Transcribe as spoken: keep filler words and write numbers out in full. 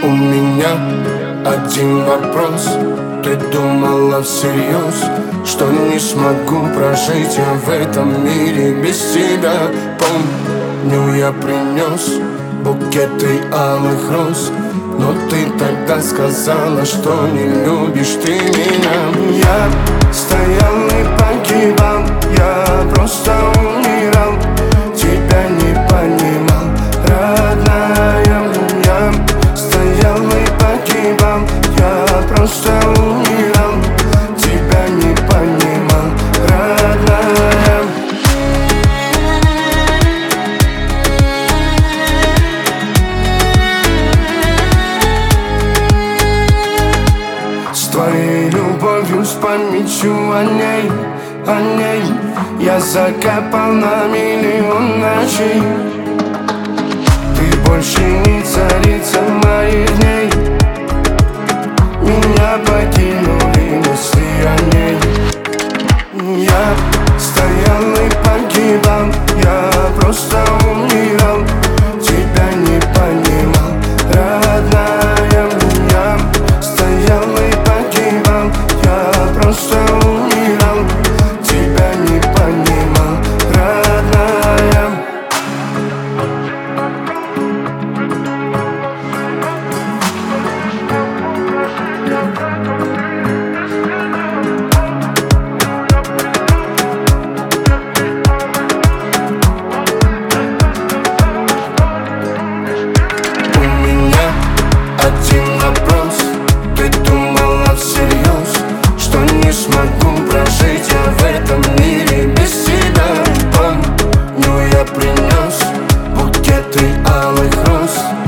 У меня один вопрос. Ты думала всерьез, что не смогу прожить я в этом мире без тебя? Помню, я принес букеты алых роз, но ты тогда сказала, что не любишь ты меня. Я стоял и погибал, я просто умирал, тебя не понимал, родная. Я стоял и погибал, я просто умирал, тебя не понимал, родная. С твоей любовью, с памятью о ней, о ней я закопал на миллион ночей. Ты больше не царица моих дней, меня покинули мысли о ней. Я стоял и погибал, я просто умирал, тебя не понимал, родная. Я стоял и погибал, я просто умирал, тебя не понимал, родная. Один вопрос. Ты думала всерьез, что не смогу прожить я в этом мире без тебя? Помню, я принес букеты алых роз,